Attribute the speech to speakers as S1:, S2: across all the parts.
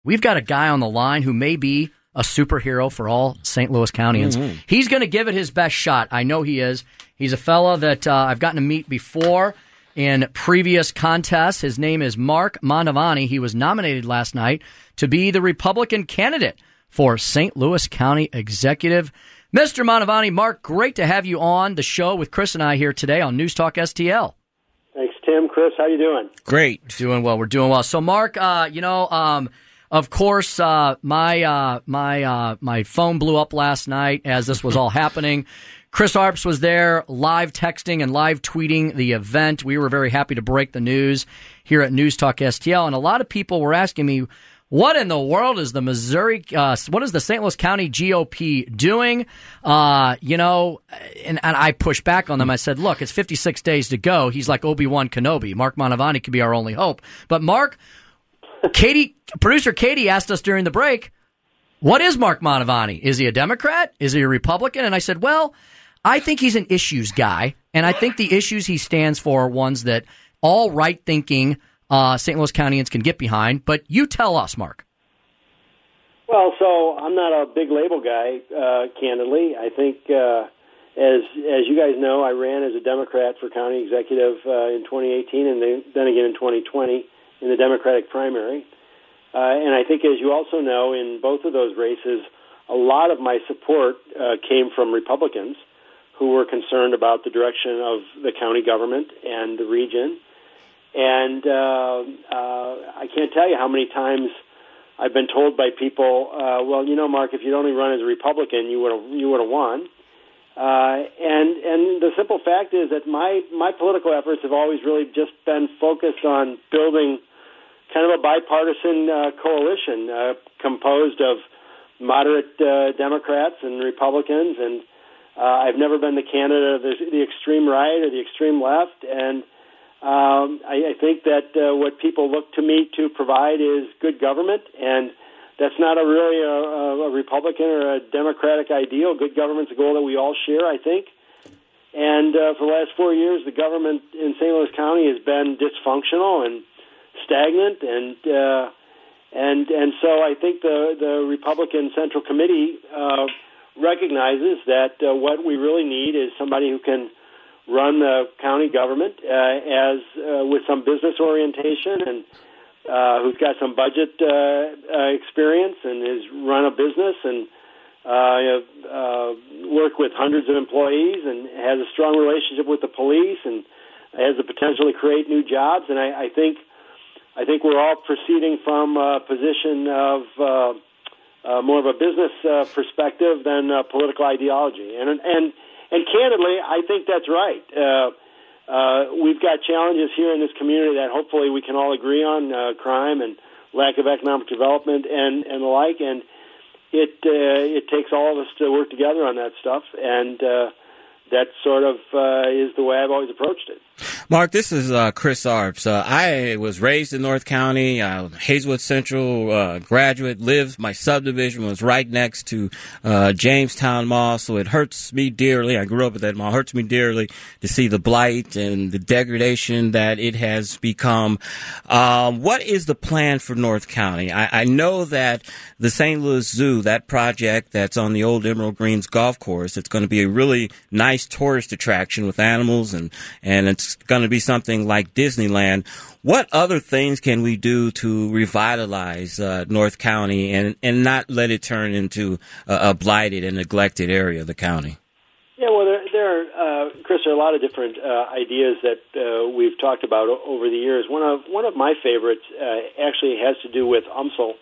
S1: We've got a guy on the line who may be a superhero for all St. Louis Countyans. Mm-hmm. He's going to give it his best shot. I know he is. He's a fella that I've gotten to meet before in previous contests. His name is Mark Mantovani. He was nominated last night to be the Republican candidate for St. Louis County Executive. Mr. Mantovani, Mark, great to have you on the show with Chris and I here today on News Talk STL.
S2: Thanks, Tim. Chris, how you doing?
S3: Great.
S1: Doing well. We're doing well. So, Mark, of course, my phone blew up last night as this was all happening. Chris Arps was there live texting and live tweeting the event. We were very happy to break the news here at News Talk STL. And a lot of people were asking me, what in the world is the what is the St. Louis County GOP doing? And I pushed back on them. I said, look, it's 56 days to go. He's like Obi-Wan Kenobi. Mark Mantovani could be our only hope. But Mark, producer Katie asked us during the break, what is Mark Mantovani? Is he a Democrat? Is he a Republican? And I said, well, I think he's an issues guy, and I think the issues he stands for are ones that all right-thinking St. Louis Countyans can get behind. But you tell us, Mark.
S2: Well, so I'm not a big label guy, candidly. I think, as you guys know, I ran as a Democrat for county executive in 2018 and then again in 2020 in the Democratic primary. And I think, as you also know, in both of those races, a lot of my support came from Republicans who were concerned about the direction of the county government and the region. And I can't tell you how many times I've been told by people, well, you know, Mark, if you'd only run as a Republican, you would have won. And the simple fact is that my political efforts have always really just been focused on building kind of a bipartisan coalition composed of moderate Democrats and Republicans, and I've never been the candidate of the extreme right or the extreme left, and I think that what people look to me to provide is good government, and that's not really a Republican or a Democratic ideal. Good government's a goal that we all share, I think. And for the last 4 years, the government in St. Louis County has been dysfunctional and stagnant, and so I think the Republican Central Committee recognizes that what we really need is somebody who can run the county government with some business orientation and who's got some budget experience and has run a business and worked with hundreds of employees and has a strong relationship with the police and has the potential to create new jobs. And I think we're all proceeding from a position of more of a business perspective than political ideology. And candidly, I think that's right. We've got challenges here in this community that hopefully we can all agree on, crime and lack of economic development and the like. And it takes all of us to work together on that stuff. And that sort of is the way I've always approached it.
S3: Mark, this is Chris Arps. I was raised in North County, Hazelwood Central graduate, my subdivision was right next to Jamestown Mall, so it hurts me dearly. I grew up at that mall. It hurts me dearly to see the blight and the degradation that it has become. What is the plan for North County? I know that the St. Louis Zoo, that project that's on the old Emerald Greens golf course, it's going to be a really nice tourist attraction with animals, and it's going to be something like Disneyland. What other things can we do to revitalize North County and not let it turn into a blighted and neglected area of the county?
S2: Yeah, well, Chris, there are a lot of different ideas that we've talked about over the years. One of my favorites actually has to do with UMSL.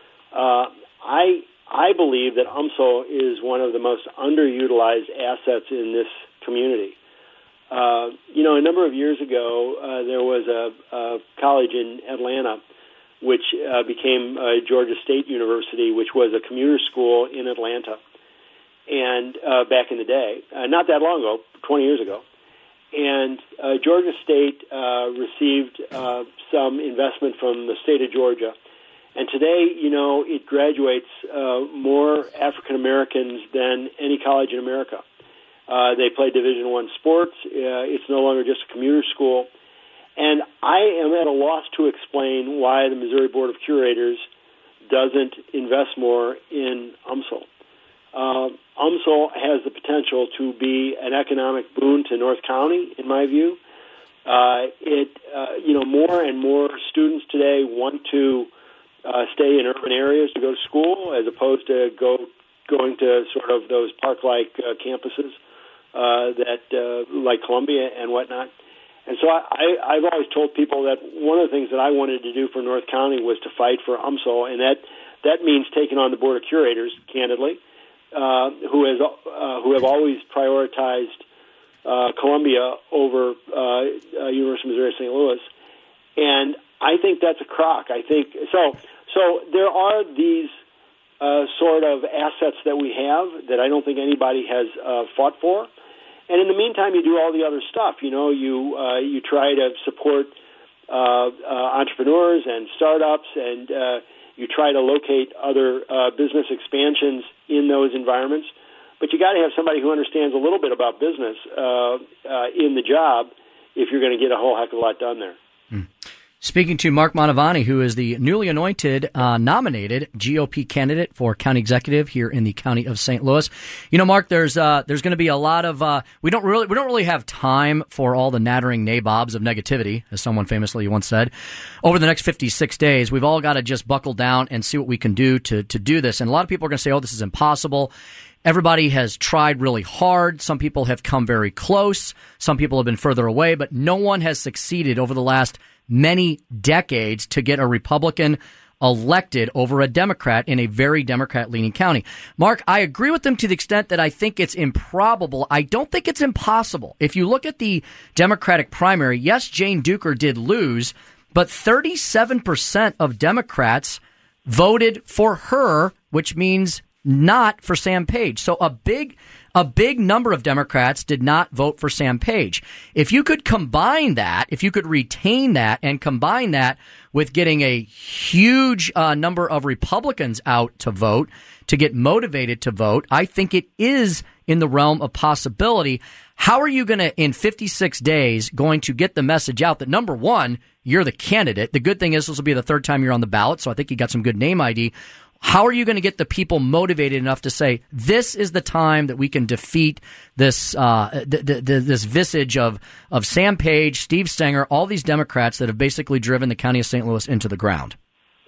S2: I believe that UMSL is one of the most underutilized assets in this community. A number of years ago, there was a college in Atlanta which became Georgia State University, which was a commuter school in Atlanta, and back in the day, not that long ago, 20 years ago. And Georgia State received some investment from the state of Georgia. And today, it graduates more African Americans than any college in America. They play Division I sports. It's no longer just a commuter school. And I am at a loss to explain why the Missouri Board of Curators doesn't invest more in UMSL. UMSL has the potential to be an economic boon to North County, in my view. More and more students today want to stay in urban areas to go to school, as opposed to going to sort of those park-like campuses like Columbia and whatnot. And so I've always told people that one of the things that I wanted to do for North County was to fight for UMSL, and that means taking on the Board of Curators, candidly, who have always prioritized Columbia over University of Missouri St. Louis, and I think that's a crock. I think so. So there are these sort of assets that we have that I don't think anybody has fought for. And in the meantime, you do all the other stuff. You try to support entrepreneurs and startups, and you try to locate other business expansions in those environments. But you got to have somebody who understands a little bit about business in the job if you're going to get a whole heck of a lot done there.
S1: Speaking to Mark Mantovani, who is the newly anointed, nominated GOP candidate for county executive here in the county of St. Louis. Mark, there's going to be a lot of we don't really have time for all the nattering nabobs of negativity, as someone famously once said. Over the next 56 days, we've all got to just buckle down and see what we can do to do this. And a lot of people are going to say, "Oh, this is impossible." Everybody has tried really hard. Some people have come very close. Some people have been further away, but no one has succeeded over the last many decades to get a Republican elected over a Democrat in a very Democrat-leaning county. Mark, I agree with them to the extent that I think it's improbable. I don't think it's impossible. If you look at the Democratic primary, yes, Jane Duker did lose, but 37% of Democrats voted for her, which means not for Sam Page. So a big number of Democrats did not vote for Sam Page. If you could combine that, if you could retain that and combine that with getting a huge number of Republicans out to vote, to get motivated to vote, I think it is in the realm of possibility. How are you going to, in 56 days, going to get the message out that, number one, you're the candidate? The good thing is this will be the third time you're on the ballot, so I think you got some good name ID. How are you going to get the people motivated enough to say this is the time that we can defeat this this visage of Sam Page, Steve Stenger, all these Democrats that have basically driven the county of St. Louis into the ground?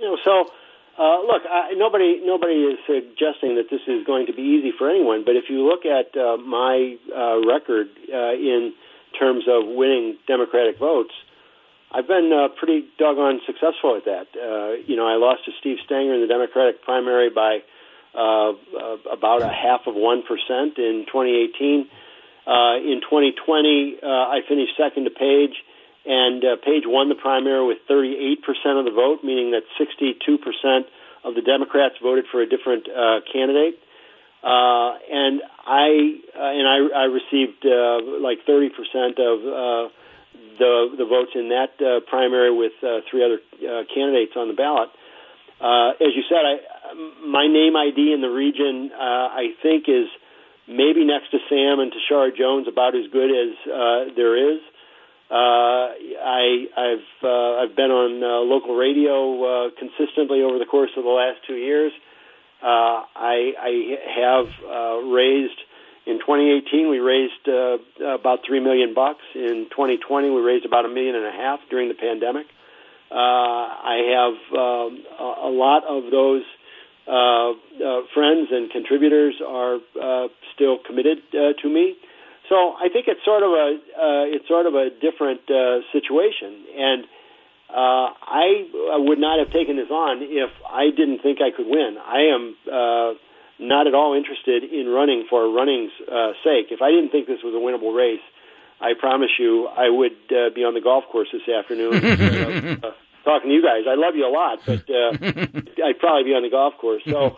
S2: Look, nobody is suggesting that this is going to be easy for anyone. But if you look at my record in terms of winning Democratic votes, I've been pretty doggone successful at that. I lost to Steve Stenger in the Democratic primary by about 0.5% in 2018. In 2020, I finished second to Page, and Page won the primary with 38% of the vote, meaning that 62% of the Democrats voted for a different candidate. And I received like 30% of the votes in that primary with three other candidates on the ballot. As you said, my name ID in the region, I think, is maybe next to Sam and Tashara Jones, about as good as there is. I've been on local radio consistently over the course of the last 2 years. I have raised. In 2018, we raised about $3 million. In 2020, we raised about $1.5 million during the pandemic. I have a lot of those friends and contributors are still committed to me. So I think it's sort of a different situation, and I would not have taken this on if I didn't think I could win. I am not at all interested in running for running's sake. If I didn't think this was a winnable race, I promise you I would be on the golf course this afternoon talking to you guys. I love you a lot, but I'd probably be on the golf course. So,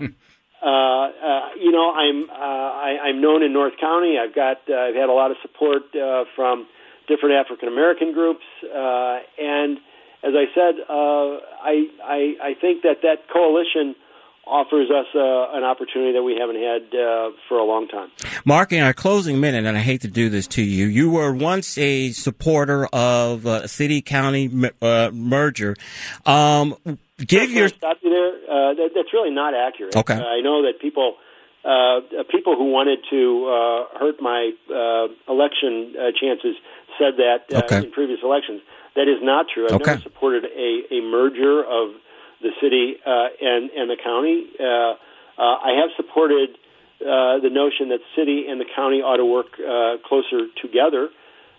S2: I'm known in North County. I've had a lot of support from different African American groups, and as I said, I think that coalition offers us an opportunity that we haven't had for a long time.
S3: Mark, in our closing minute, and I hate to do this to you, you were once a supporter of a city-county merger. give your.
S2: Stop you there. That's really not accurate.
S3: Okay.
S2: I know that people who wanted to hurt my election chances said that in previous elections. That is not true. I've never supported a merger of the city and the county. I have supported the notion that the city and the county ought to work closer together.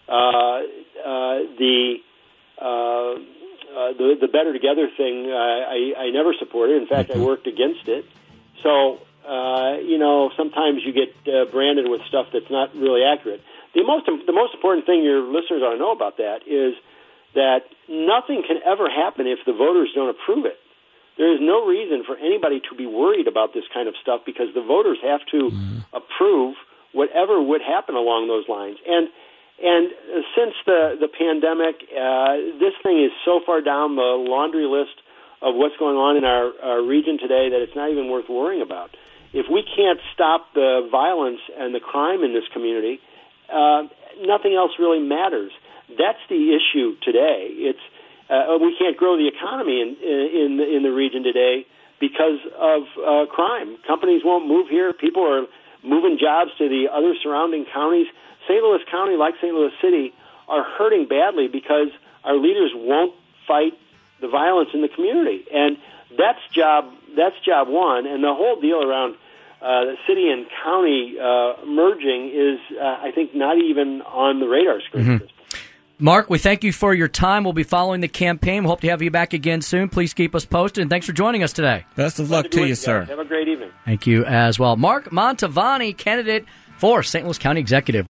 S2: The better together thing I never supported. In fact, I worked against it. So sometimes you get branded with stuff that's not really accurate. The most important thing your listeners ought to know about that is that nothing can ever happen if the voters don't approve it. There is no reason for anybody to be worried about this kind of stuff because the voters have to approve whatever would happen along those lines. And since the pandemic, this thing is so far down the laundry list of what's going on in our region today that it's not even worth worrying about. If we can't stop the violence and the crime in this community, nothing else really matters. That's the issue today. It's we can't grow the economy in the region today because of crime. Companies won't move here. People are moving jobs to the other surrounding counties. St. Louis County, like St. Louis City, are hurting badly because our leaders won't fight the violence in the community, and that's job one. And the whole deal around the city and county merging is, I think, not even on the radar screen at this point.
S1: Mark, we thank you for your time. We'll be following the campaign. We hope to have you back again soon. Please keep us posted, and thanks for joining us today.
S3: Best of luck to you, sir.
S2: Have a great evening.
S1: Thank you as well. Mark Mantovani, candidate for St. Louis County Executive.